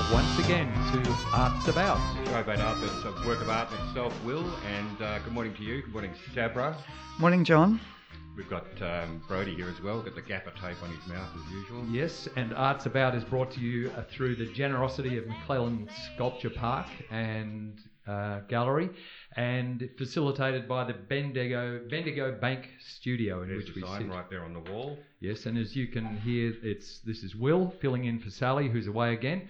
once again to Arts About. Show about art that's a work of art in itself, Will, and good morning to you. Good morning, Sabra. Morning, John. We've got Brody here as well, got the gaffer tape on his mouth as usual. Yes, and Arts About is brought to you through the generosity of McClellan Sculpture Park and Gallery, and facilitated by the Bendigo Bank Studio in There's which the we sign sit. right there on the wall. Yes, and as you can hear, this is Will filling in for Sally, who's away again.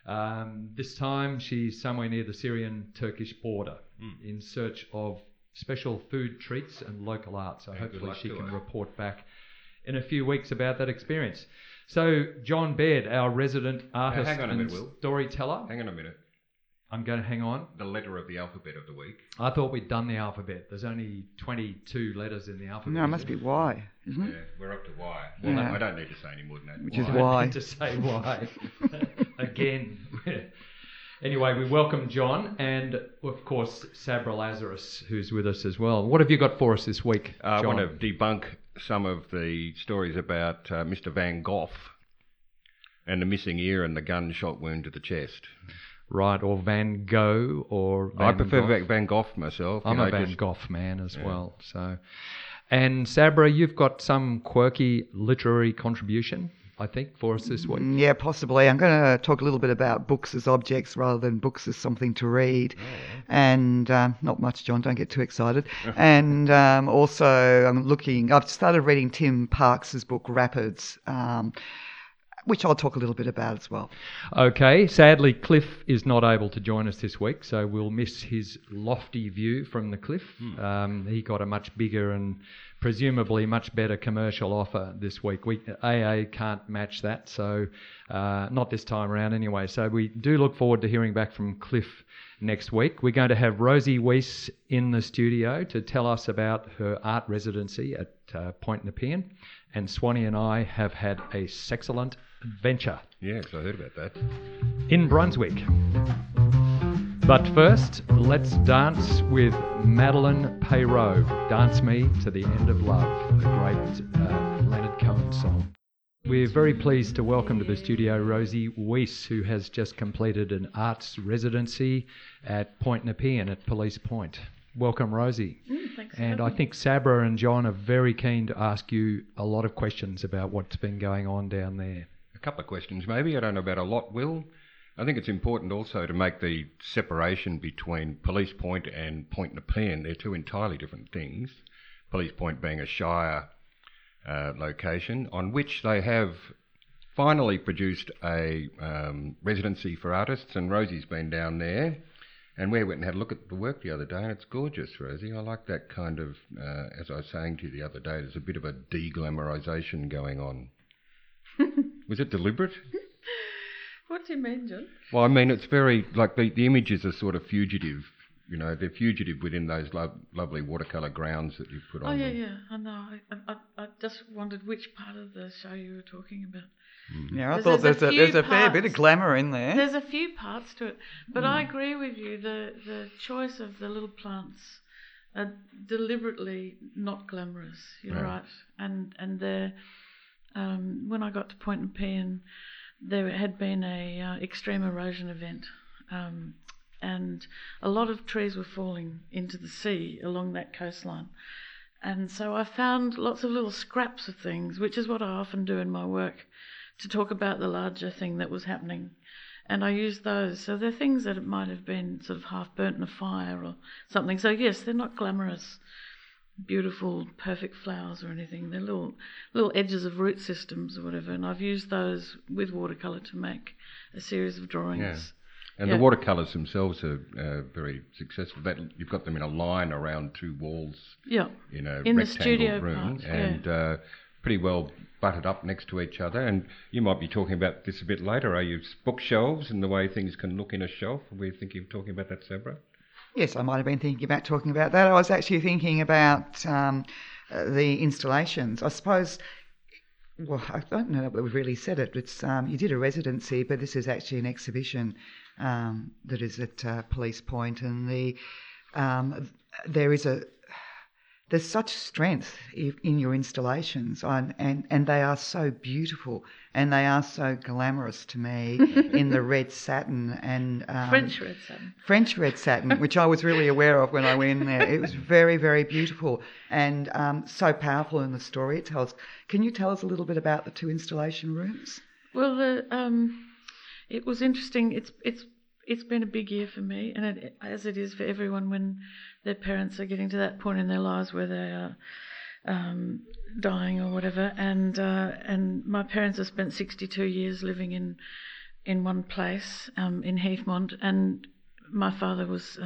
This time she's somewhere near the Syrian-Turkish border in search of special food treats and local art. So hopefully she can report back in a few weeks about that experience. So John Baird, our resident artist and storyteller. Hang on a minute. I'm going to hang on. The letter of the alphabet of the week. I thought we'd done the alphabet. There's only 22 letters in the alphabet. No, it must be Y, isn't it? Yeah, we're up to Y. Well, Yeah. I don't need to say any more than that. Which is I Y. meant to say Y. Again. Anyway, we welcome John and, of course, Sabra Lazarus, who's with us as well. What have you got for us this week, I John? want to debunk some of the stories about Mr. Van Gogh and the missing ear and the gunshot wound to the chest. Right, or Van Gogh, or Van I prefer Gogh. Van Gogh myself. I'm a Van Gogh man as well. So, and Sabra, you've got some quirky literary contribution, I think, for us this week. Yeah, possibly. I'm going to talk a little bit about books as objects rather than books as something to read. And not much, John, don't get too excited. And also I've started reading Tim Parks' book, Rapids, which I'll talk a little bit about as well. Okay, sadly Cliff is not able to join us this week, so we'll miss his lofty view from the cliff. He got a much bigger and presumably much better commercial offer this week. AA can't match that, so not this time around anyway. So we do look forward to hearing back from Cliff next week. We're going to have Rosie Weiss in the studio to tell us about her art residency at Point Nepean, and Swanee and I have had a sexcellent adventure Yes, I heard about that. in Brunswick. But first, let's dance with Madeleine Peyroux, Dance Me to the End of Love, a great Leonard Cohen song. We're very pleased to welcome to the studio Rosie Weiss, who has just completed an arts residency at Point Nepean at Police Point. Welcome, Rosie. Thanks. And I think Sabra and John are very keen to ask you a lot of questions about what's been going on down there. A couple of questions maybe. I don't know about a lot, Will. I think it's important also to make the separation between Police Point and Point Nepean. They're two entirely different things. Police Point being a shire location on which they have finally produced a residency for artists, and Rosie's been down there. And we went and had a look at the work the other day, and it's gorgeous, Rosie. I like that kind of, as I was saying to you the other day, there's a bit of a de-glamorisation going on. Was it deliberate? What do you mean, John? Well, I mean, it's very, like, the images are sort of fugitive. You know, they're fugitive within those lovely watercolour grounds that you've put on them. Yeah. I know. I just wondered which part of the show you were talking about. Yeah, I Because thought there's a fair bit of parts. glamour in there. There's a few parts to it, but I agree with you. The choice of the little plants are deliberately not glamorous. You're right. And they're, when I got to Point Nepean, there had been a extreme erosion event, and a lot of trees were falling into the sea along that coastline. And so I found lots of little scraps of things, which is what I often do in my work, to talk about the larger thing that was happening. And I used those. So they're things that might have been sort of half burnt in a fire or something. So yes, they're not glamorous, beautiful, perfect flowers or anything. They're little edges of root systems or whatever. And I've used those with watercolour to make a series of drawings. Yeah. And the watercolours themselves are very successful. You've got them in a line around two walls in a in rectangle the studio room, part, and pretty well butted up next to each other. And you might be talking about this a bit later. Are you bookshelves and the way things can look in a shelf? Are we thinking of talking about that, Sabra? Yes, I might have been thinking about talking about that. I was actually thinking about the installations. I suppose, well, I don't know that we've really said it. It's you did a residency, but this is actually an exhibition that is at Police Point, and there is there's such strength in your installations, and they are so beautiful, and they are so glamorous to me in the red satin and French red satin, which I was really aware of when I went in there. It was very, very beautiful and so powerful in the story it tells. Can you tell us a little bit about the 2 installation rooms? Well, it was interesting. It's been a big year for me, and as it is for everyone when their parents are getting to that point in their lives where they are dying or whatever. And my parents have spent 62 years living in one place in Heathmont, and my father was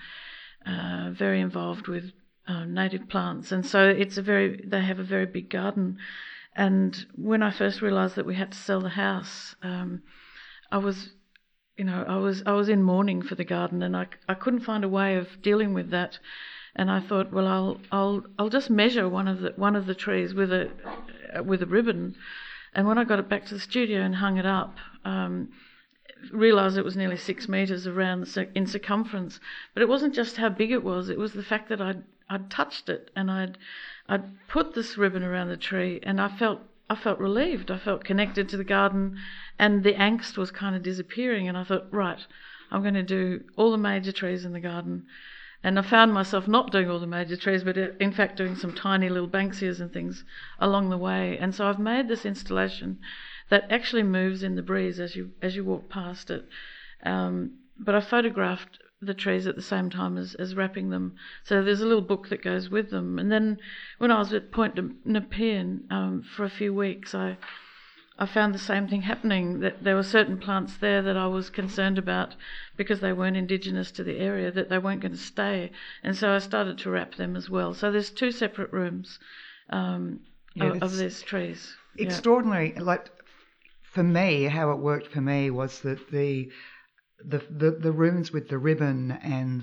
very involved with native plants, and so they have a very big garden. And when I first realised that we had to sell the house, I was in mourning for the garden, and I couldn't find a way of dealing with that. And I thought, well, I'll just measure one of the trees with a ribbon. And when I got it back to the studio and hung it up, realised it was nearly 6 metres around in circumference. But it wasn't just how big it was the fact that I'd touched it, and I'd put this ribbon around the tree, and I felt relieved. I felt connected to the garden, and the angst was kind of disappearing. And I thought, right, I'm going to do all the major trees in the garden. And I found myself not doing all the major trees, but in fact doing some tiny little Banksias and things along the way. And so I've made this installation that actually moves in the breeze as you walk past it. But I photographed the trees at the same time as wrapping them. So there's a little book that goes with them. And then when I was at Point Nepean for a few weeks, I found the same thing happening, that there were certain plants there that I was concerned about because they weren't indigenous to the area, that they weren't going to stay. And so I started to wrap them as well. So there's 2 separate rooms of these trees. Extraordinary. Yeah. Like, for me, how it worked for me was that the rooms with the ribbon and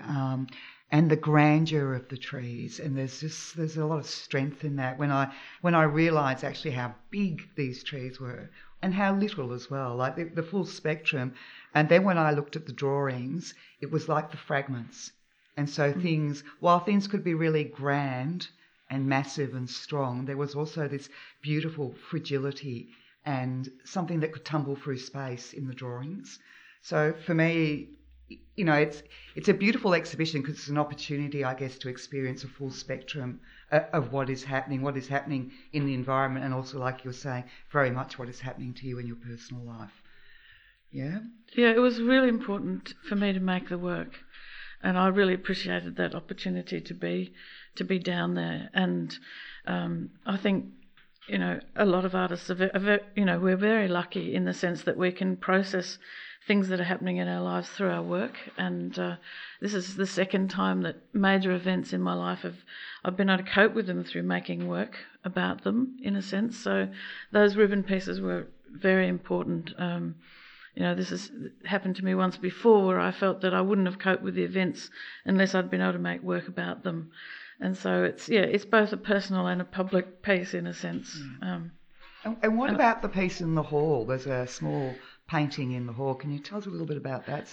the grandeur of the trees, and there's a lot of strength in that. When I realised actually how big these trees were and how little as well, like the full spectrum. And then when I looked at the drawings, it was like the fragments. And so while things could be really grand and massive and strong, there was also this beautiful fragility and something that could tumble through space in the drawings. So for me, it's a beautiful exhibition because it's an opportunity, I guess, to experience a full spectrum of what is happening in the environment, and also, like you were saying, very much what is happening to you in your personal life. Yeah? Yeah, it was really important for me to make the work, and I really appreciated that opportunity to be down there. And I think, a lot of artists we're very lucky in the sense that we can process things that are happening in our lives through our work, and this is the second time that major events in my life I've been able to cope with them through making work about them, in a sense. So those ribbon pieces were very important. This has happened to me once before, where I felt that I wouldn't have coped with the events unless I'd been able to make work about them. And so it's both a personal and a public piece, in a sense. And what about the piece in the hall? There's a small painting in the hall. Can you tell us a little bit about that?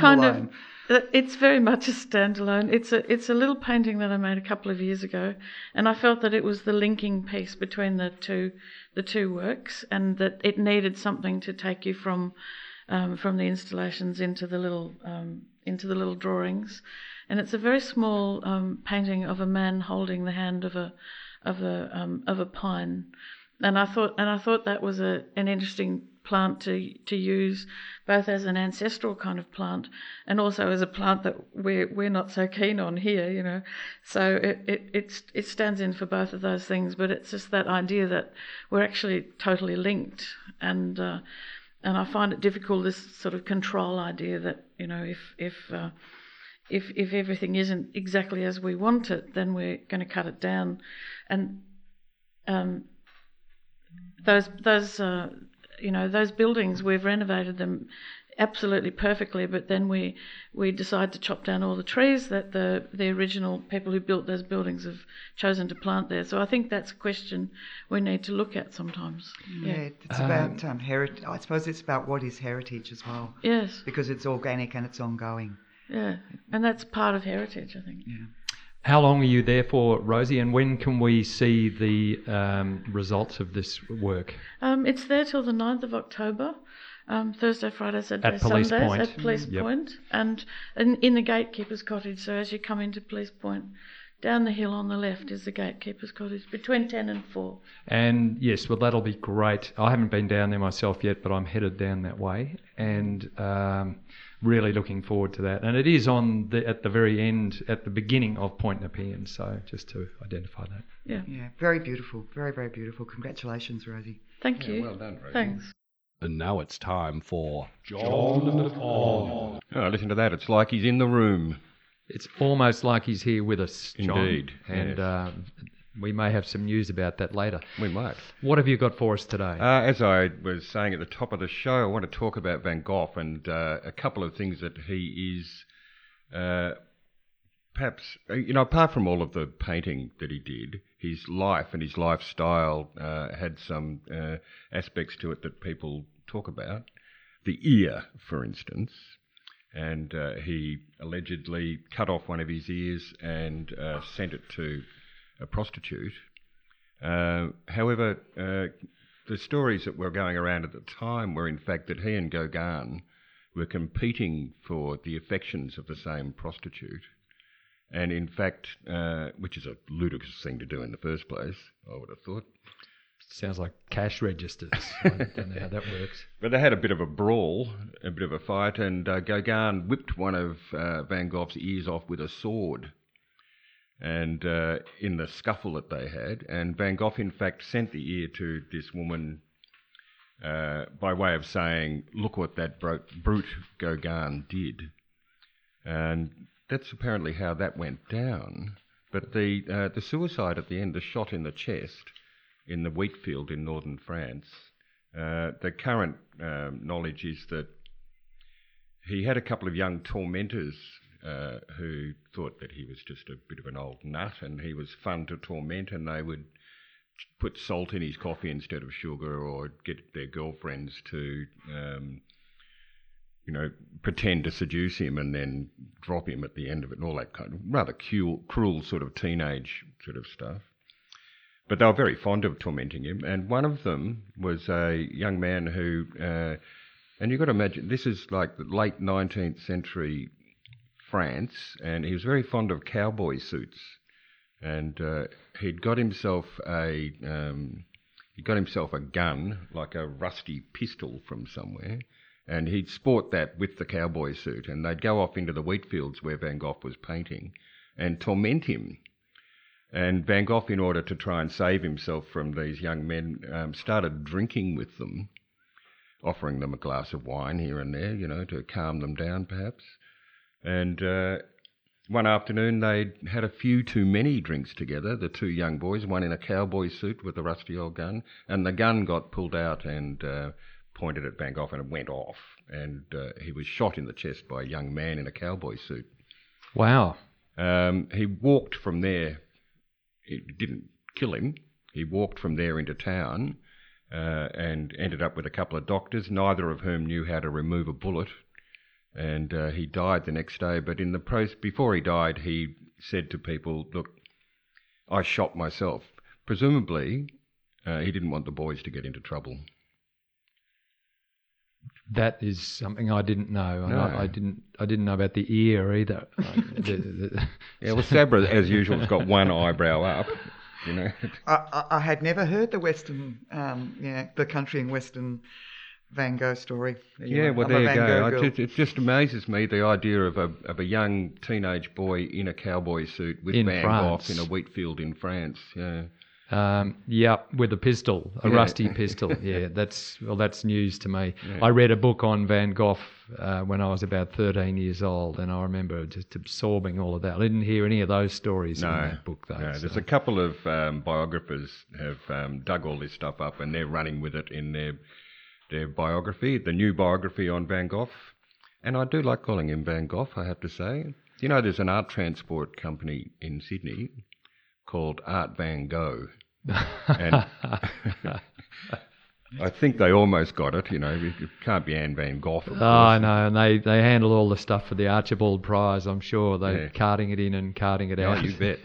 It's very much a standalone. It's a little painting that I made a couple of years ago, and I felt that it was the linking piece between the two works, and that it needed something to take you from the installations into the little drawings. And it's a very small painting of a man holding the hand of a pine, and I thought that was an interesting plant to use both as an ancestral kind of plant and also as a plant that we're not so keen on here, So it stands in for both of those things, but it's just that idea that we're actually totally linked, and I find it difficult, this sort of control idea that if everything isn't exactly as we want it, then we're going to cut it down, and those buildings, we've renovated them absolutely perfectly, but then we decide to chop down all the trees that the original people who built those buildings have chosen to plant there. So I think that's a question we need to look at sometimes. Yeah, it's about heritage. I suppose it's about what is heritage as well. Yes. Because it's organic and it's ongoing. Yeah, and that's part of heritage, I think. Yeah. How long are you there for, Rosie, and when can we see the results of this work? It's there till the 9th of October, Thursday, Friday, Saturday, At Police Sundays Point. at Police Yep. Point, and in the Gatekeeper's Cottage. So as you come into Police Point, down the hill on the left is the Gatekeeper's Cottage, between 10 and 4. And yes, well, that'll be great. I haven't been down there myself yet, but I'm headed down that way, and really looking forward to that. And it is at the very end, at the beginning of Point Nepean, so just to identify that. Yeah. Yeah, very beautiful. Very, very beautiful. Congratulations, Rosie. Thank you. Well done, Rosie. Thanks. And now it's time for John On. Oh, listen to that. It's like he's in the room. It's almost like he's here with us, John. Indeed, And yes. we may have some news about that later. We might. What have you got for us today? As I was saying at the top of the show, I want to talk about Van Gogh and a couple of things that he is, perhaps, apart from all of the painting that he did, his life and his lifestyle had some aspects to it that people talk about. The ear, for instance. And he allegedly cut off one of his ears and sent it to a prostitute. However, the stories that were going around at the time were in fact that he and Gauguin were competing for the affections of the same prostitute. And in fact, which is a ludicrous thing to do in the first place, I would have thought. Sounds like cash registers. I don't know how that works. But they had a bit of a brawl, a bit of a fight, and Gauguin whipped one of Van Gogh's ears off with a sword. And in the scuffle that they had, and Van Gogh in fact sent the ear to this woman by way of saying, "Look what that brute Gauguin did." And that's apparently how that went down. But the suicide at the end, the shot in the chest, in the wheat field in northern France, the current knowledge is that he had a couple of young tormentors who thought that he was just a bit of an old nut and he was fun to torment, and they would put salt in his coffee instead of sugar, or get their girlfriends to pretend to seduce him and then drop him at the end of it, and all that kind of rather cruel sort of teenage sort of stuff. But they were very fond of tormenting him, and one of them was a young man who, and you've got to imagine, this is like the late 19th century France, and he was very fond of cowboy suits, and he'd got himself a gun, like a rusty pistol from somewhere, and he'd sport that with the cowboy suit, and they'd go off into the wheat fields where Van Gogh was painting and torment him. And Van Gogh, in order to try and save himself from these young men, started drinking with them, offering them a glass of wine here and there, to calm them down perhaps. And one afternoon they'd had a few too many drinks together, the two young boys, one in a cowboy suit with a rusty old gun, and the gun got pulled out and pointed at Van Gogh and it went off. And he was shot in the chest by a young man in a cowboy suit. Wow. He walked from there. It didn't kill him. He walked from there into town and ended up with a couple of doctors, neither of whom knew how to remove a bullet. And he died the next day. But before he died, he said to people, "Look, I shot myself." Presumably, he didn't want the boys to get into trouble. That is something I didn't know. No. I didn't know about the ear either. Yeah, well, Sabra, as usual, has got one eyebrow up. I had never heard the Western, the country and Western Van Gogh story. Yeah, well, there you go. It just amazes me, the idea of a young teenage boy in a cowboy suit with Van Gogh in a wheat field in France. Yeah. With a pistol, a rusty pistol. Yeah, that's news to me. Yeah. I read a book on Van Gogh when I was about 13 years old, and I remember just absorbing all of that. I didn't hear any of those stories in that book, though. No, there's a couple of biographers have dug all this stuff up, and they're running with it in their biography, the new biography on Van Gogh. And I do like calling him Van Gogh, I have to say. There's an art transport company in Sydney called Art Van Gogh. And I think they almost got it, It can't be Anne Van Gogh, of course. I know, and they handle all the stuff for the Archibald Prize, I'm sure. They're carting it in and carting it out. Oh, you bet.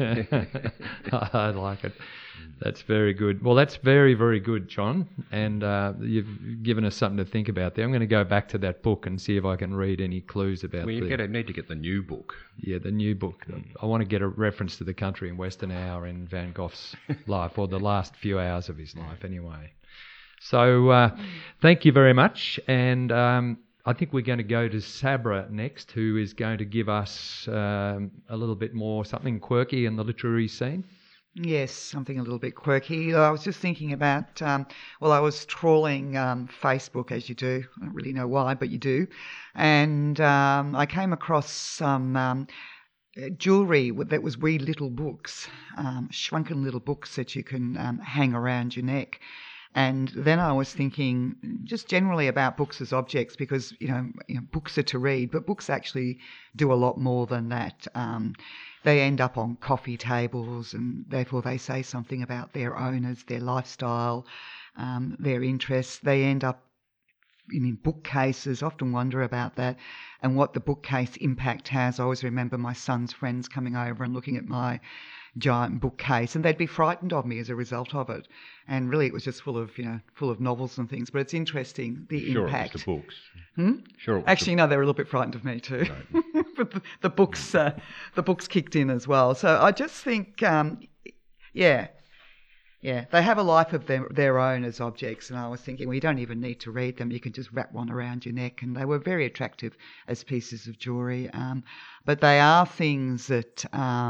I like it. That's very good. Well, that's very, very good, John. And you've given us something to think about there. I'm going to go back to that book and see if I can read any clues about Well, you need to get the new book. Yeah, the new book. I want to get a reference to the country in Western Hour in Van Gogh's life, or the last few hours of his life anyway. So thank you very much. And I think we're going to go to Sabra next, who is going to give us a little bit more, something quirky in the literary scene. Yes, something a little bit quirky. I was just thinking about, I was trawling Facebook, as you do. I don't really know why, but you do. And I came across some jewellery that was wee little books, shrunken little books that you can hang around your neck. And then I was thinking just generally about books as objects, because, books are to read, but books actually do a lot more than that. They end up on coffee tables, and therefore they say something about their owners, their lifestyle, their interests. They end up in bookcases. Often wonder about that and what the bookcase impact has. I always remember my son's friends coming over and looking at my giant bookcase, and they'd be frightened of me as a result of it. And really, it was just full of novels and things. But it's interesting, the impact. Sure, it was the books. Sure. Actually, no, they were a little bit frightened of me too. Right. But the books kicked in as well. So I just think, they have a life of their own as objects. And I was thinking, well, you don't even need to read them. You can just wrap one around your neck. And they were very attractive as pieces of jewellery. But they are things that,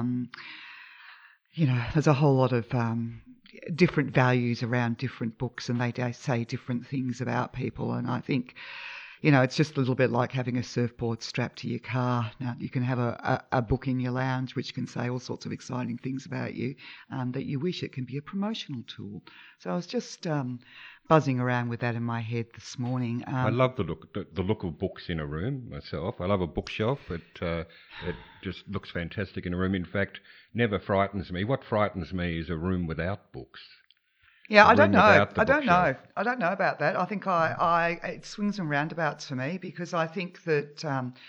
there's a whole lot of different values around different books, and they say different things about people. And I think, it's just a little bit like having a surfboard strapped to your car. Now, you can have a book in your lounge which can say all sorts of exciting things about you that you wish. It can be a promotional tool. So I was just buzzing around with that in my head this morning. I love the look of books in a room myself. I love a bookshelf. It just looks fantastic in a room. In fact, never frightens me. What frightens me is a room without books. Yeah, I don't know. I don't know about that. I think it swings and roundabouts for me, because I think that,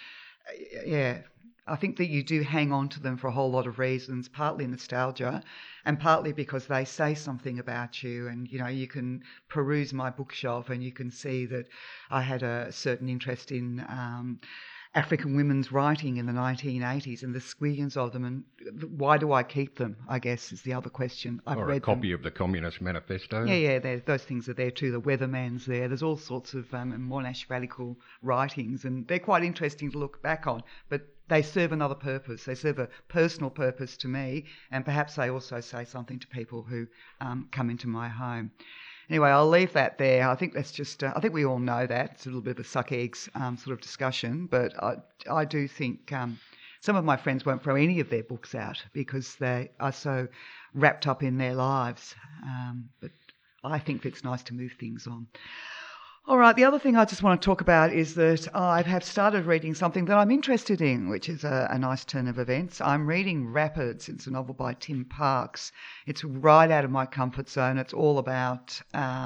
I think that you do hang on to them for a whole lot of reasons, partly nostalgia and partly because they say something about you. And, you can peruse my bookshelf and you can see that I had a certain interest in African women's writing in the 1980s and the squillions of them, and why do I keep them, I guess, is the other question. I've read a copy of the Communist Manifesto. Yeah, those things are there too. The Weatherman's there. There's all sorts of Monash radical writings, and they're quite interesting to look back on, but they serve another purpose. They serve a personal purpose to me, and perhaps they also say something to people who come into my home. Anyway, I'll leave that there. I think that's just, I think we all know that. It's a little bit of a suck eggs sort of discussion, but I do think some of my friends won't throw any of their books out because they are so wrapped up in their lives. But I think it's nice to move things on. All right, the other thing I just want to talk about is that I have started reading something that I'm interested in, which is a nice turn of events. I'm reading Rapids. It's a novel by Tim Parks. It's right out of my comfort zone. It's all about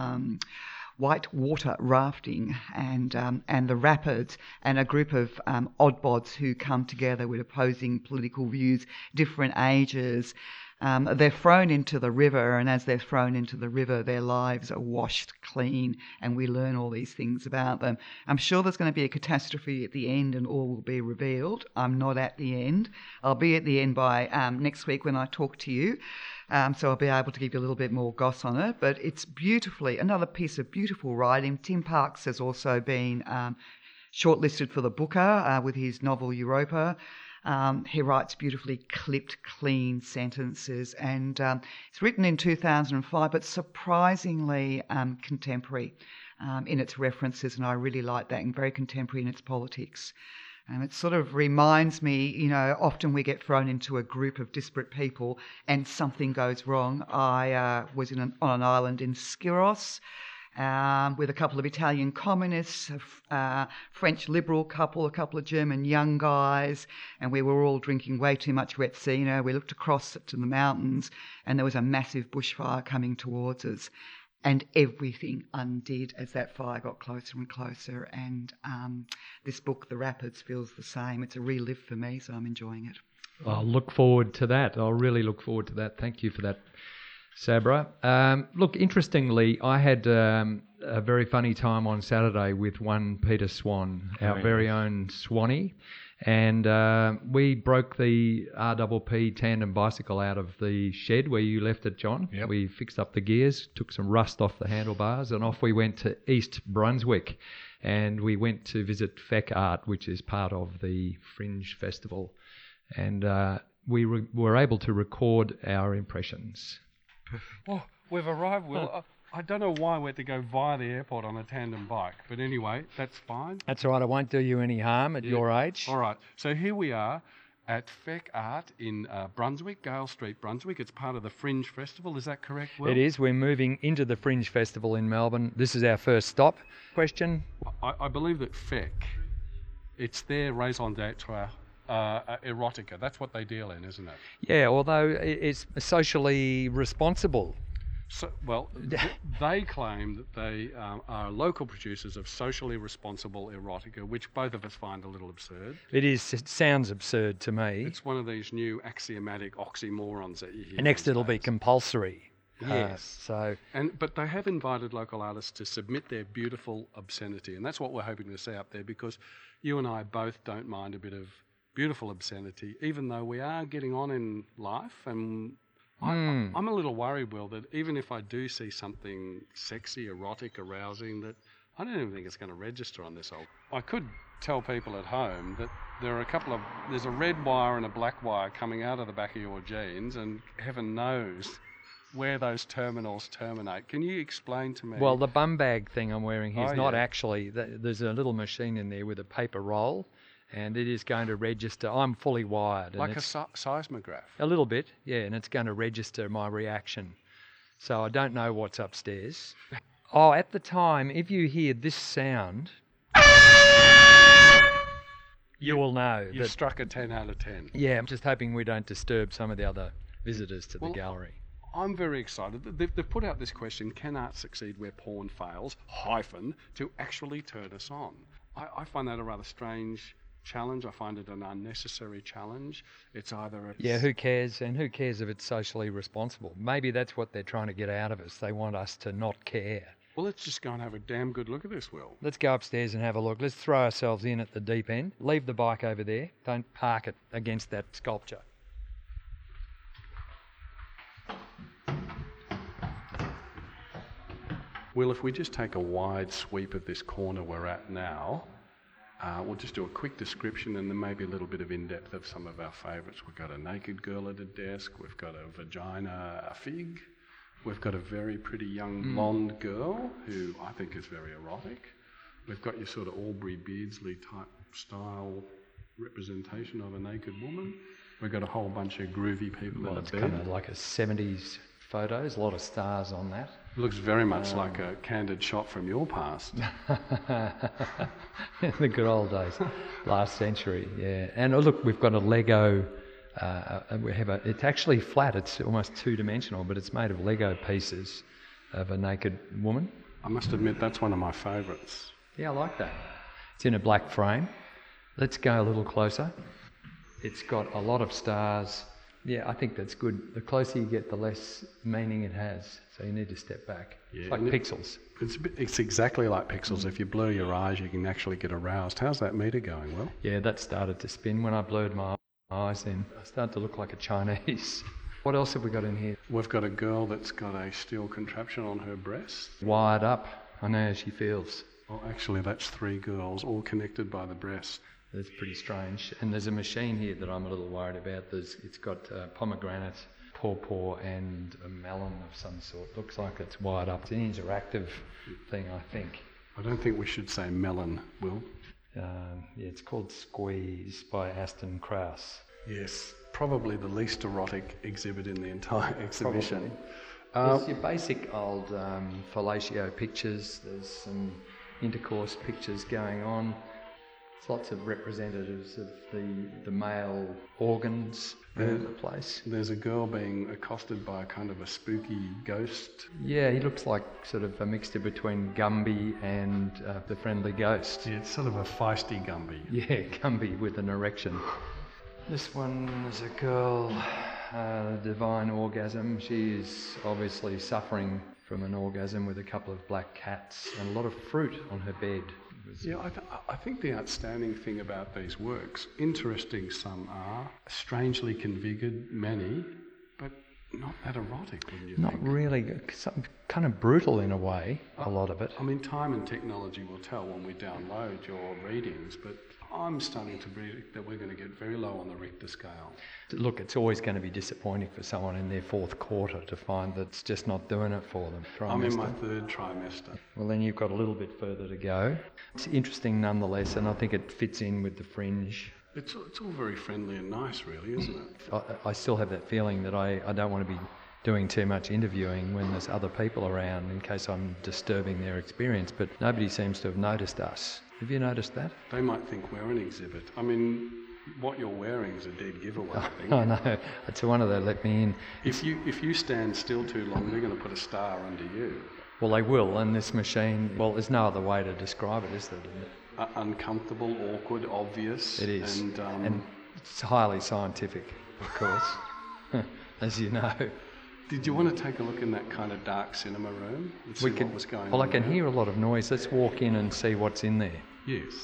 white water rafting and the rapids, and a group of oddbods who come together with opposing political views, different ages. They're thrown into the river, and as they're thrown into the river, their lives are washed clean, and we learn all these things about them. I'm sure there's going to be a catastrophe at the end and all will be revealed. I'm not at the end. I'll be at the end by next week when I talk to you, so I'll be able to give you a little bit more goss on it. But it's another piece of beautiful writing. Tim Parks has also been shortlisted for the Booker with his novel Europa. He writes beautifully clipped, clean sentences, and it's written in 2005, but surprisingly contemporary in its references, and I really like that, and very contemporary in its politics. It sort of reminds me, often we get thrown into a group of disparate people and something goes wrong. I was on an island in Skyros, with a couple of Italian communists, a French liberal couple, a couple of German young guys, and we were all drinking way too much Retsina. We looked across to the mountains and there was a massive bushfire coming towards us. and everything undid as that fire got closer and closer. And this book, The Rapids, feels the same. It's a relive for me, so I'm enjoying it. I'll look forward to that. I'll really look forward to that. Thank you for that, Sabra. Look, interestingly, I had a very funny time on Saturday with one Peter Swan, our very own Swanee, and we broke the RPP tandem bicycle out of the shed where you left it, John. Yep. We fixed up the gears, took some rust off the handlebars, and off we went to East Brunswick, and we went to visit Feck Art, which is part of the Fringe Festival, and we were able to record our impressions. Oh, we've arrived, Will. I don't know why we had to go via the airport on a tandem bike, but anyway, that's fine. That's all right. I won't do you any harm at your age. All right. So here we are at Feck Art in Brunswick, Gale Street, Brunswick. It's part of the Fringe Festival. Is that correct, Will? It is. We're moving into the Fringe Festival in Melbourne. This is our first stop. Question? I believe that Feck, it's their raison d'etre. Erotica, that's what they deal in, isn't it? Yeah, although it's socially responsible. So, well, they claim that they are local producers of socially responsible erotica, which both of us find a little absurd. It sounds absurd to me. It's one of these new axiomatic oxymorons that you hear. Next it'll be compulsory. Yes. But they have invited local artists to submit their beautiful obscenity, and that's what we're hoping to see up there, because you and I both don't mind a bit of beautiful obscenity, even though we are getting on in life. And I'm a little worried, Will, that even if I do see something sexy, erotic, arousing, that I don't even think it's going to register on this old. I could tell people at home that there's a red wire and a black wire coming out of the back of your jeans, and heaven knows where those terminals terminate. Can you explain to me? Well, the bum bag thing I'm wearing here is not actually. There's a little machine in there with a paper roll, and it is going to register. I'm fully wired. Like a seismograph? A little bit, yeah, and it's going to register my reaction. So I don't know what's upstairs. Oh, at the time, if you hear this sound, you will know. You've struck a 10 out of 10. Yeah, I'm just hoping we don't disturb some of the other visitors to the gallery. I'm very excited. They've put out this question, can art succeed where porn fails, to actually turn us on? I find that a rather strange challenge. I find it an unnecessary challenge. It's either who cares? And who cares if it's socially responsible? Maybe that's what they're trying to get out of us. They want us to not care. Well, let's just go and have a damn good look at this, Will. Let's go upstairs and have a look. Let's throw ourselves in at the deep end. Leave the bike over there. Don't park it against that sculpture. Will, if we just take a wide sweep of this corner we're at now, we'll just do a quick description and then maybe a little bit of in-depth of some of our favourites. We've got a naked girl at a desk, we've got a vagina, a fig, we've got a very pretty young blonde girl who I think is very erotic. We've got your sort of Aubrey Beardsley type style representation of a naked woman. We've got a whole bunch of groovy people in a bed. It's kind of like a 70s photos, a lot of stars on that. It looks very much like a candid shot from your past. The good old days, last century, yeah. And look, we've got a Lego, it's actually flat, it's almost two-dimensional, but it's made of Lego pieces of a naked woman. I must admit, that's one of my favourites. Yeah, I like that. It's in a black frame. Let's go a little closer. It's got a lot of stars. Yeah, I think that's good. The closer you get, the less meaning it has. So you need to step back. Yeah, it's like pixels. It's exactly like pixels. If you blur your eyes, you can actually get aroused. How's that meter going, Will? Yeah, that started to spin. When I blurred my eyes in, I started to look like a Chinese. What else have we got in here? We've got a girl that's got a steel contraption on her breast. Wired up. I know how she feels. Well, actually, that's 3 girls, all connected by the breast. That's pretty strange. And there's a machine here that I'm a little worried about. It's got pomegranate, pawpaw, and a melon of some sort. Looks like it's wired up. It's an interactive thing, I think. I don't think we should say melon, Will. It's called Squeeze by Aston Krauss. Yes, probably the least erotic exhibit in the entire exhibition. There's your basic old fellatio pictures. There's some intercourse pictures going on. There's lots of representatives of the male organs around the place. There's a girl being accosted by a kind of a spooky ghost. Yeah, he looks like sort of a mixture between Gumby and the Friendly Ghost. Yeah, it's sort of a feisty Gumby. Yeah, Gumby with an erection. This one is a girl, divine orgasm. She is obviously suffering from an orgasm with a couple of black cats and a lot of fruit on her bed. Yeah, I think the outstanding thing about these works, interesting some are, strangely configured many, but not that erotic, wouldn't you think? Not really, kind of brutal in a way, a lot of it. I mean, time and technology will tell when we download your readings, but I'm starting to predict that we're going to get very low on the Richter scale. Look, it's always going to be disappointing for someone in their fourth quarter to find that it's just not doing it for them. I'm in my third trimester. Well, then you've got a little bit further to go. It's interesting nonetheless, and I think it fits in with the fringe. It's all very friendly and nice, really, isn't it? I still have that feeling that I don't want to be doing too much interviewing when there's other people around in case I'm disturbing their experience, but nobody seems to have noticed us. Have you noticed that? They might think we're an exhibit. I mean, what you're wearing is a dead giveaway, I think. Oh no, it's a wonder they let me in. If you stand still too long, they're going to put a star under you. Well, they will, and this machine, well, there's no other way to describe it, is there? Uncomfortable, awkward, obvious. It is. And it's highly scientific, of course, as you know. Did you want to take a look in that kind of dark cinema room and see what was going on? Well, I can hear a lot of noise. Let's walk in and see what's in there. Yes.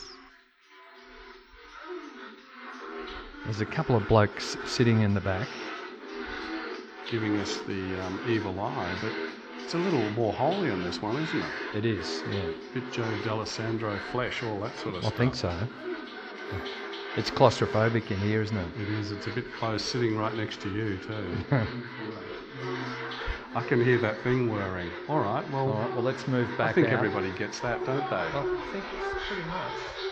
There's a couple of blokes sitting in the back. Giving us the evil eye, but it's a little more holy on this one, isn't it? It is, yeah. Bit Joe D'Alessandro flesh, all that sort of stuff. I think so. It's claustrophobic in here, isn't it? It is. It's a bit close, sitting right next to you too. I can hear that thing whirring. All right, well, let's move back I think out. everybody gets that, don't they? I think it's pretty much.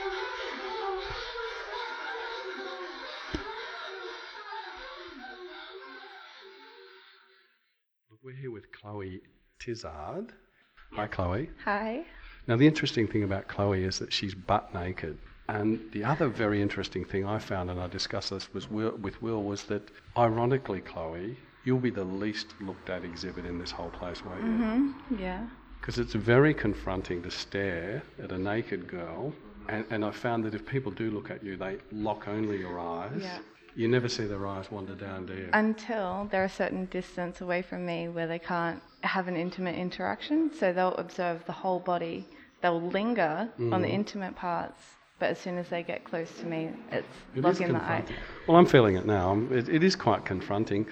We're here with Chloe Tizard. Hi, Chloe. Hi. Now, the interesting thing about Chloe is that she's butt naked. And the other very interesting thing I found, and I discussed this with Will, was that, ironically, Chloe, you'll be the least looked at exhibit in this whole place, won't you? Mm-hmm. Yeah. Because it's very confronting to stare at a naked girl. And I found that if people do look at you, they lock only your eyes. Yeah. You never see their eyes wander down, do you? Until they're a certain distance away from me where they can't have an intimate interaction. So they'll observe the whole body. They'll linger on the intimate parts. But as soon as they get close to me, it's lock in the eye. Well, I'm feeling it now. It is quite confronting.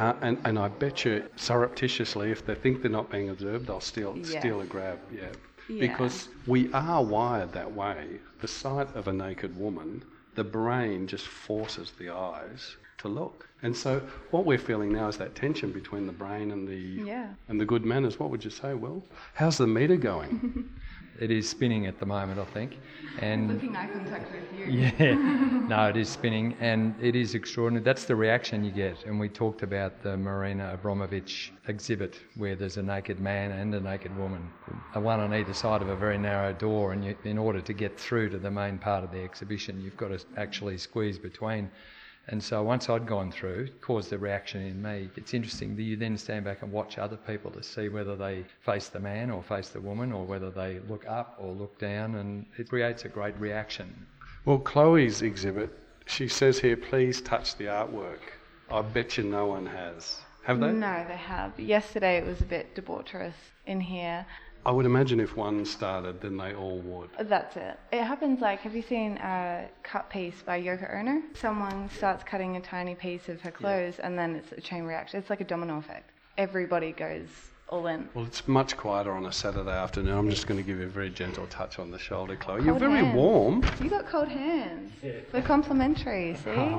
And I bet you surreptitiously, if they think they're not being observed, they'll steal a grab. Yeah. Because we are wired that way. The sight of a naked woman, the brain just forces the eyes to look. And so what we're feeling now is that tension between the brain and the good manners. What would you say, Will? How's the meter going? It is spinning at the moment, I think. And looking eye contact with you. Yeah, no, it is spinning, and it is extraordinary. That's the reaction you get. And we talked about the Marina Abramovich exhibit, where there's a naked man and a naked woman, one on either side of a very narrow door. And in order to get through to the main part of the exhibition, you've got to actually squeeze between. And so once I'd gone through, it caused a reaction in me. It's interesting that you then stand back and watch other people to see whether they face the man or face the woman, or whether they look up or look down, and it creates a great reaction. Well, Chloe's exhibit, she says here, please touch the artwork. I bet you no one has. Have they? No, they have. Yesterday it was a bit debaucherous in here. I would imagine if one started, then they all would. That's it. It happens like, have you seen a cut piece by Yoko Ono? Someone starts cutting a tiny piece of her clothes and then it's a chain reaction. It's like a domino effect. Everybody goes all in. Well, it's much quieter on a Saturday afternoon. I'm just going to give you a very gentle touch on the shoulder, Chloe. You're Cold very hands. warm. You got cold hands. They're complimentary, see?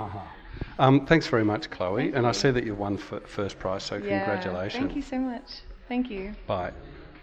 Thanks very much, Chloe. And I see that you won first prize, so congratulations. Thank you so much. Thank you. Bye.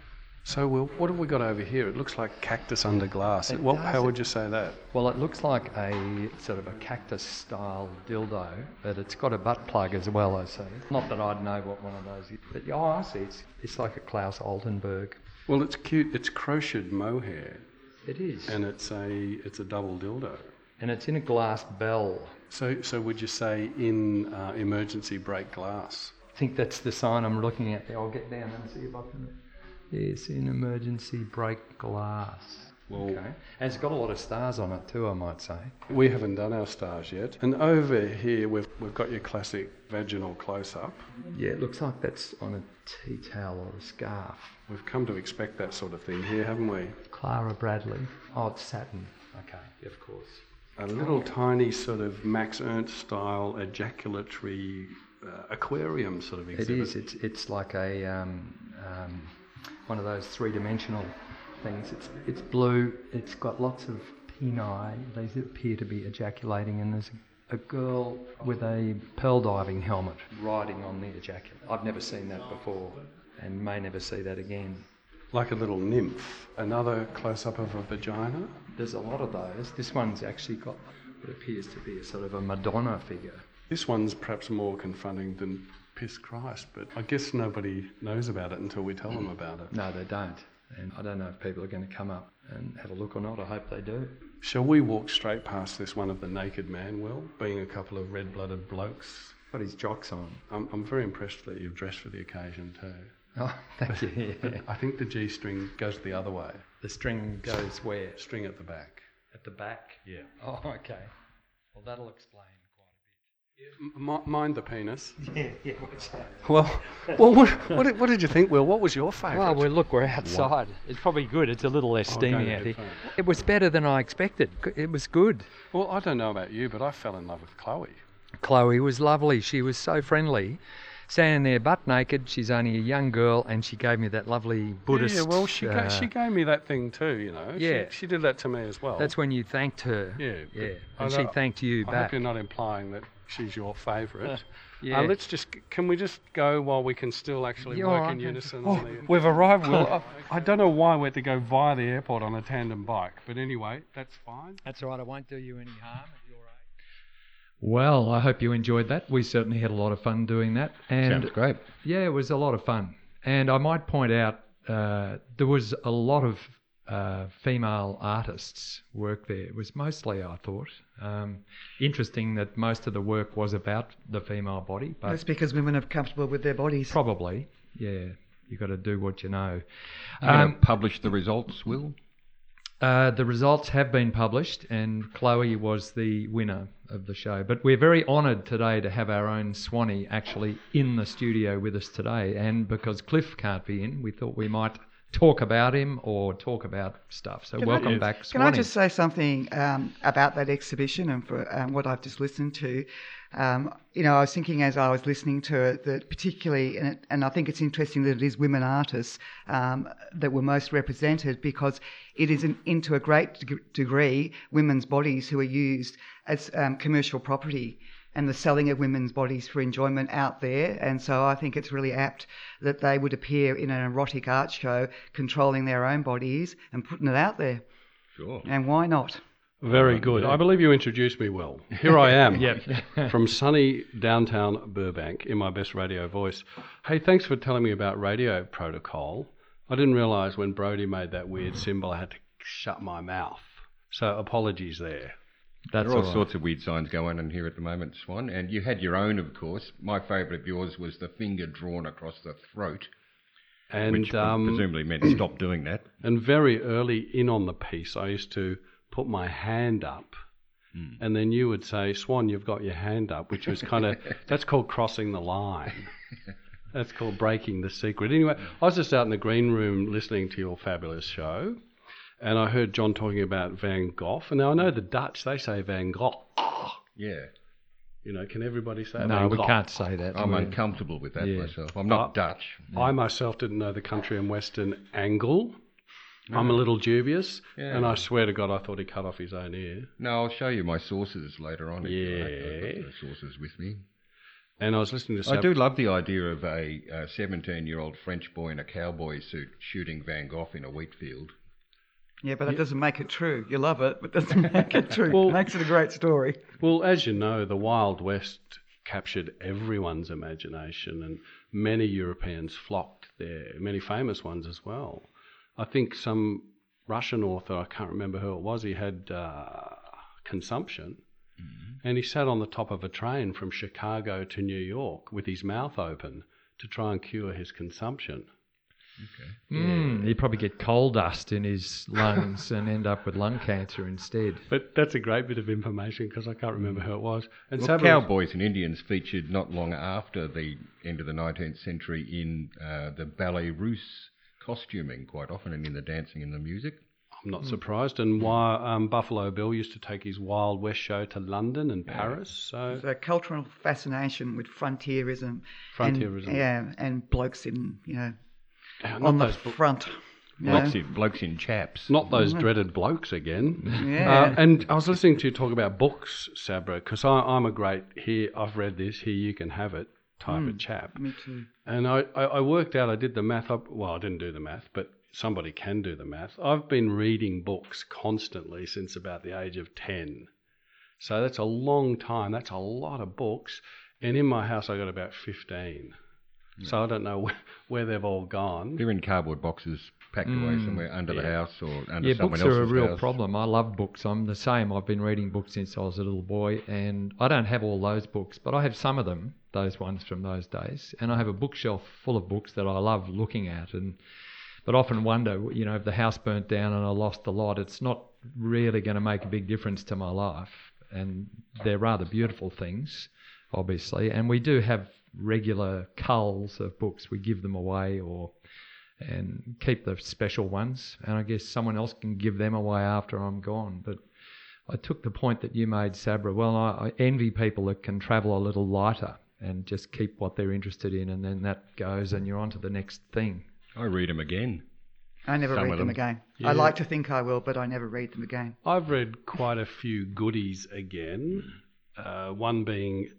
So, Will, what have we got over here? It looks like cactus under glass. How would you say that? Well, it looks like a sort of a cactus-style dildo, but it's got a butt plug as well, I see. Not that I'd know what one of those is, but I see. It's like a Klaus Oldenburg. Well, it's cute. It's crocheted mohair. It is. And it's a double dildo. And it's in a glass bell. So would you say in emergency break glass? I think that's the sign I'm looking at there. I'll get down and see if I can... Yes, in emergency break glass. Well, okay. And it's got a lot of stars on it too, I might say. We haven't done our stars yet. And over here we've got your classic vaginal close-up. Yeah, it looks like that's on a tea towel or a scarf. We've come to expect that sort of thing here, haven't we? Clara Bradley. Oh, it's satin. Okay, of course. A little tiny sort of Max Ernst style ejaculatory aquarium sort of exhibit. It is. It's like a one of those three-dimensional things. It's blue. It's got lots of peni. They appear to be ejaculating, and there's a girl with a pearl diving helmet riding on the ejaculate. I've never seen that before, and may never see that again. Like a little nymph. Another close-up of a vagina. There's a lot of those. This one's actually got what appears to be a sort of a Madonna figure. This one's perhaps more confronting than Piss Christ, but I guess nobody knows about it until we tell them about it. No, they don't. And I don't know if people are going to come up and have a look or not. I hope they do. Shall we walk straight past this one of the naked man, Will, being a couple of red-blooded blokes? Got his jocks on. I'm very impressed that you've dressed for the occasion too. Oh, thank you. Yeah. I think the G-string goes the other way. The string goes where? String at the back. At the back? Yeah. Oh, okay. Well, that'll explain quite a bit. Mind the penis. Yeah, what's that? Well, what did you think, Will? What was your favourite? Well, look, we're outside. What? It's probably good. It's a little less steamy out here. It was better than I expected. It was good. Well, I don't know about you, but I fell in love with Chloe. Chloe was lovely. She was so friendly. Standing there butt naked, she's only a young girl, and she gave me that lovely Buddhist... Yeah, well, she gave me that thing too, you know. Yeah. She did that to me as well. That's when you thanked her. Yeah. And she thanked you back. I hope you're not implying that she's your favourite. Yeah. Can we just go while we can still actually work in unison? Oh, we've arrived, Will. I don't know why we had to go via the airport on a tandem bike, but anyway, that's fine. That's all right, I won't do you any harm. Well, I hope you enjoyed that. We certainly had a lot of fun doing that. And sounds great. Yeah, it was a lot of fun. And I might point out there was a lot of female artists work there. It was mostly, I thought. Interesting that most of the work was about the female body. But that's because women are comfortable with their bodies. Probably, yeah. You've got to do what you know. You're going to publish the results, Will? The results have been published, and Chloe was the winner of the show. But we're very honoured today to have our own Swanee actually in the studio with us today. And because Cliff can't be in, we thought we might talk about him or talk about stuff. So welcome back, Swanee. Can I just say something about that exhibition and for what I've just listened to? I was thinking as I was listening to it that particularly, and I think it's interesting that it is women artists that were most represented, because it is into a great degree women's bodies who are used as commercial property, and the selling of women's bodies for enjoyment out there. And so I think it's really apt that they would appear in an erotic art show controlling their own bodies and putting it out there. Sure. And why not? Very good. I believe you introduced me well. Here I am from sunny downtown Burbank in my best radio voice. Hey, thanks for telling me about radio protocol. I didn't realise when Brody made that weird symbol I had to shut my mouth. So apologies there. There are all sorts of weird signs going on here at the moment, Swan. And you had your own, of course. My favourite of yours was the finger drawn across the throat. And which presumably meant stop doing that. And very early in on the piece, I used to put my hand up, and then you would say, Swan, you've got your hand up, which was kind of, that's called crossing the line. That's called breaking the secret. Anyway, I was just out in the green room listening to your fabulous show, and I heard John talking about Van Gogh. And now I know the Dutch, they say Van Gogh. Yeah. You know, can everybody say that? No, we can't say that. I'm uncomfortable with that myself. I'm not Dutch. I myself didn't know the country and western angle. I'm a little dubious, and I swear to God I thought he cut off his own ear. No, I'll show you my sources later on. I've got the sources with me. And I was listening to... I do love the idea of a 17-year-old French boy in a cowboy suit shooting Van Gogh in a wheat field. Yeah, but that doesn't make it true. You love it, but doesn't make it true. Well, it makes it a great story. Well, as you know, the Wild West captured everyone's imagination, and many Europeans flocked there, many famous ones as well. I think some Russian author, I can't remember who it was, he had consumption, and he sat on the top of a train from Chicago to New York with his mouth open to try and cure his consumption. He'd probably get coal dust in his lungs and end up with lung cancer instead. But that's a great bit of information because I can't remember who it was. And well, cowboys and Indians featured not long after the end of the 19th century in the ballet russe costuming quite often, and in the dancing and the music. I'm not surprised. And why Buffalo Bill used to take his Wild West show to London and Paris. So There's a cultural fascination with frontierism. And blokes in, on the front. Blokes in chaps. Not those dreaded blokes again. Yeah. And I was listening to you talk about books, Sabra, because I'm a great, here, I've read this, here you can have it type of chap. Me too. And I worked out, I did the math up, well, I didn't do the math, but somebody can do the math. I've been reading books constantly since about the age of 10. So that's a long time. That's a lot of books. And in my house, I got about 15. So I don't know where they've all gone. They're in cardboard boxes packed away somewhere under the house or under someone else's house. Books are a real problem. I love books. I'm the same. I've been reading books since I was a little boy, and I don't have all those books, but I have some of them, those ones from those days. And I have a bookshelf full of books that I love looking at, but often wonder, if the house burnt down and I lost a lot, it's not really going to make a big difference to my life. And they're rather beautiful things, obviously. And we do have regular culls of books. We give them away and keep the special ones. And I guess someone else can give them away after I'm gone. But I took the point that you made, Sabra. Well, I envy people that can travel a little lighter and just keep what they're interested in, and then that goes and you're on to the next thing. I read them again. I never read them again. Yeah. I like to think I will, but I never read them again. I've read quite a few goodies again. One being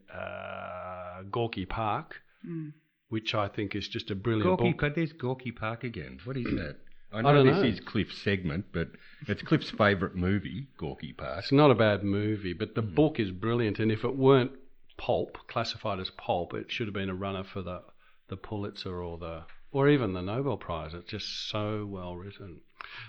Gorky Park, which I think is just a brilliant book. But there's Gorky Park again. What is that? I know this is Cliff's segment, but it's Cliff's favourite movie, Gorky Park. It's not a bad movie, but the book is brilliant. And if it weren't pulp, classified as pulp, it should have been a runner for the Pulitzer or even the Nobel Prize. It's just so well written.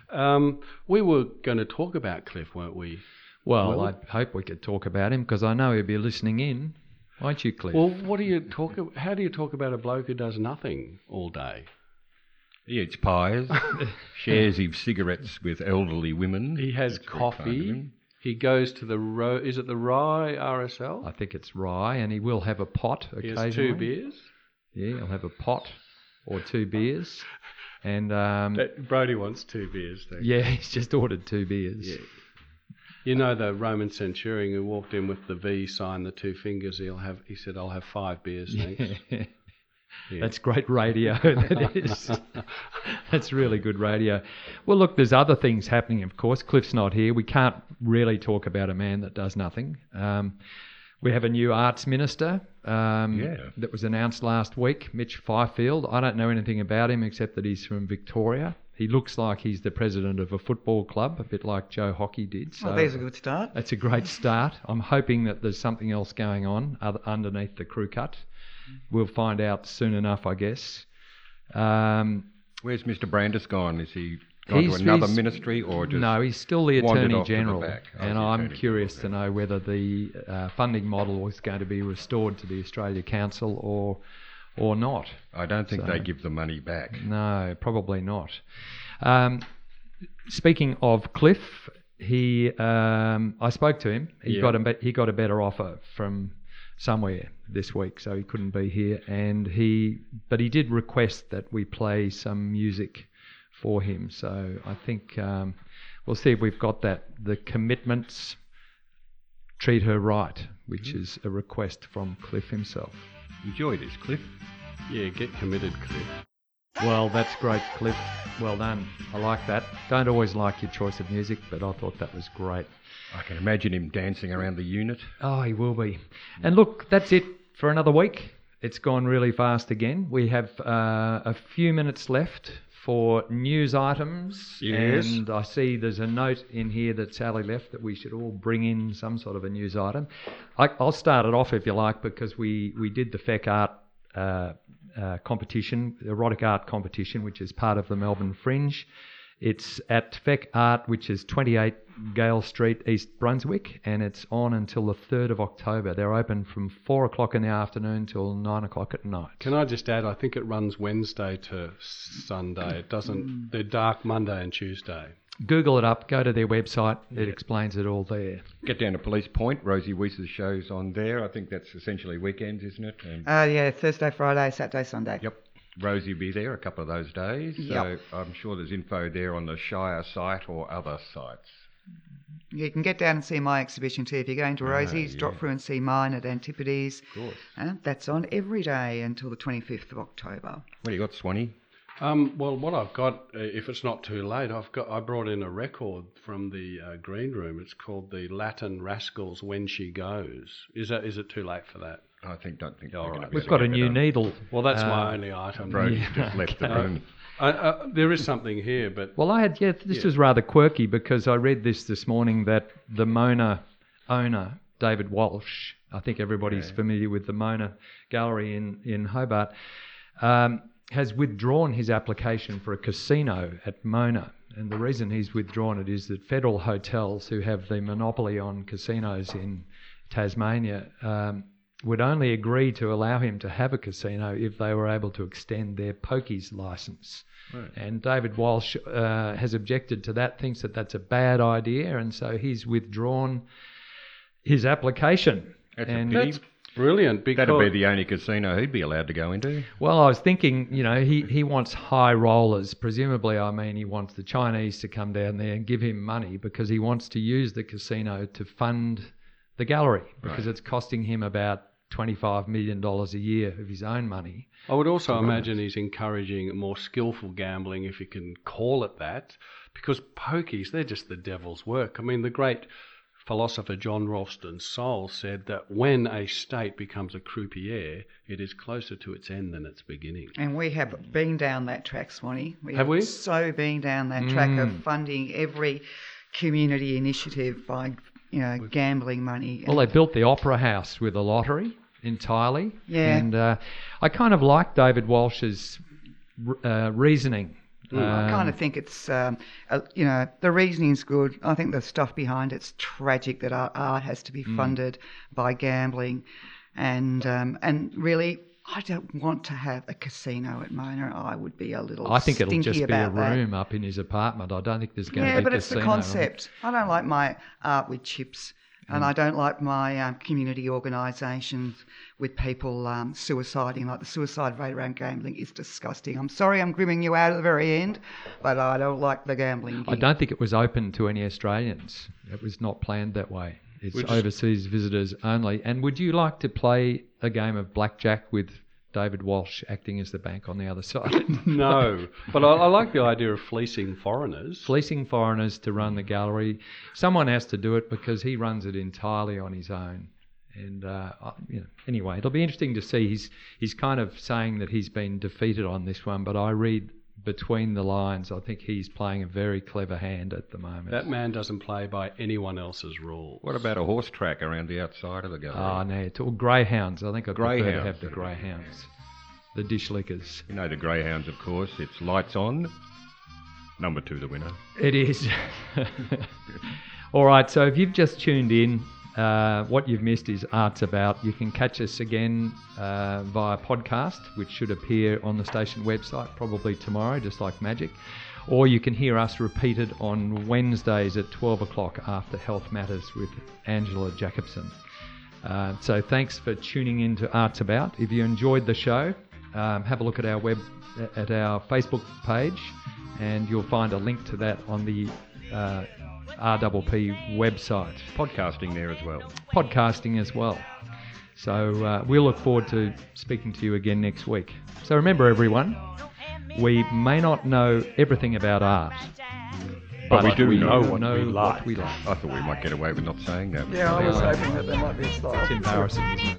We were going to talk about Cliff, weren't we? Well, I hope we could talk about him because I know he'll be listening in. Won't you, Cliff? Well, how do you talk about a bloke who does nothing all day? He eats pies, shares his cigarettes with elderly women. He has coffee. He goes to is it the Rye RSL? I think it's Rye, and he will have a pot occasionally. He has 2 beers. Yeah, he'll have a pot or 2 beers. And Brody wants 2 beers, though. Yeah, he's just ordered 2 beers. Yeah. You know the Roman centurion who walked in with the V sign, the 2 fingers. He said, "I'll have 5 beers, thanks." Yeah. That's great radio. That is. That's really good radio. Well, look, there's other things happening. Of course, Cliff's not here. We can't really talk about a man that does nothing. We have a new arts minister that was announced last week, Mitch Fifield. I don't know anything about him except that he's from Victoria. He looks like he's the president of a football club, a bit like Joe Hockey did. So there's a good start. That's a great start. I'm hoping that there's something else going on underneath the crew cut. We'll find out soon enough, I guess. Where's Mr. Brandis gone? Is he gone to another ministry or just No, he's still the Attorney General. And I'm curious to know whether the funding model is going to be restored to the Australia Council or not. I don't think they give the money back. No, probably not. Speaking of Cliff, I spoke to him. He got a better offer from somewhere this week, so he couldn't be here. But he did request that we play some music for him. So I think we'll see if we've got that. The Commitments, Treat Her Right, which is a request from Cliff himself. Enjoy this, Cliff. Yeah, get committed, Cliff. Well, that's great, Cliff. Well done. I like that. Don't always like your choice of music, but I thought that was great. I can imagine him dancing around the unit. Oh, he will be. And look, that's it for another week. It's gone really fast again. We have a few minutes left for news items. Yes. And I see there's a note in here that Sally left that we should all bring in some sort of a news item. I'll start it off if you like, because we did the FEC art competition, erotic art competition, which is part of the Melbourne Fringe. It's at Feck Art, which is 28 Gale Street, East Brunswick, and it's on until the 3rd of October. They're open from 4 o'clock in the afternoon till 9 o'clock at night. Can I just add, I think it runs Wednesday to Sunday. It doesn't. They're dark Monday and Tuesday. Google it up, go to their website, it explains it all there. Get down to Police Point. Rosie Weiss's show's on there. I think that's essentially weekends, isn't it? And Yeah, Thursday, Friday, Saturday, Sunday. Yep. Rosie will be there a couple of those days. So Yep. I'm sure there's info there on the Shire site or other sites. You can get down and see my exhibition too. If you're going to Rosie's, drop through and see mine at Antipodes. Of course. That's on every day until the 25th of October. What do you got, Swanee? Well, what I've got, if it's not too late, I brought in a record from the green room. It's called the Latin Rascals When She Goes. Is it too late for that? Don't think. All we're right. gonna be We've able got to a get new it on. needle. Well, that's my only item. Rosie's just left the room. There is something here, but Well, this was rather quirky because I read this morning that the Mona owner, David Walsh, I think everybody's familiar with the Mona Gallery in Hobart, has withdrawn his application for a casino at Mona. And the reason he's withdrawn it is that Federal Hotels, who have the monopoly on casinos in Tasmania, would only agree to allow him to have a casino if they were able to extend their pokies licence. Right. And David Walsh has objected to that, thinks that that's a bad idea, and so he's withdrawn his application. That's and a pity. that's brilliant because That'd be the only casino he'd be allowed to go into. Well, I was thinking, he wants high rollers. Presumably, he wants the Chinese to come down there and give him money because he wants to use the casino to fund the gallery because it's costing him about $25 million a year of his own money. I would also imagine he's encouraging more skillful gambling, if you can call it that, because pokies, they're just the devil's work. I mean, the great philosopher John Ralston Saul said that when a state becomes a croupier, it is closer to its end than its beginning. And we have been down that track, Swanee. Have we? So been down that track of funding every community initiative by, gambling money. Well, they built the Opera House with a lottery entirely. Yeah. And I kind of like David Walsh's reasoning. I kind of think it's, the reasoning's good. I think the stuff behind it's tragic that our art has to be funded by gambling, and really, I don't want to have a casino at Mona. I would be a little. I think it'll stinky just be a about that. room up in his apartment. I don't think there's going to be Yeah, a but it's the casino. concept. I don't like my art with chips. And I don't like my community organisations with people suiciding. Like the suicide rate around gambling is disgusting. I'm sorry I'm grimming you out at the very end, but I don't like the gambling I gig. don't think it was open to any Australians. It was not planned that way. It's overseas visitors only. And would you like to play a game of blackjack with David Walsh acting as the bank on the other side? No, but I like the idea of fleecing foreigners. Fleecing foreigners to run the gallery. Someone has to do it because he runs it entirely on his own. And anyway, it'll be interesting to see. He's kind of saying that he's been defeated on this one, but I read between the lines. I think he's playing a very clever hand at the moment. That man doesn't play by anyone else's rules. What about a horse track around the outside of the gallery? Oh, no, it's all greyhounds. I think I'd prefer to Greyhounds. have the greyhounds. The dish lickers. You know the greyhounds, of course. It's lights on. Number 2, the winner. It is. All right, so if you've just tuned in, what you've missed is Arts About. You can catch us again via podcast, which should appear on the station website probably tomorrow, just like magic. Or you can hear us repeated on Wednesdays at 12 o'clock after Health Matters with Angela Jacobson. So thanks for tuning in to Arts About. If you enjoyed the show, have a look at our Facebook page, and you'll find a link to that on the RPP website. Podcasting there as well. Podcasting as well. So we'll look forward to speaking to you again next week. So remember, everyone, we may not know everything about art, But we do know what we like. I thought we might get away with not saying that. Yeah, I was hoping that there might be a slight. It's embarrassing, isn't it?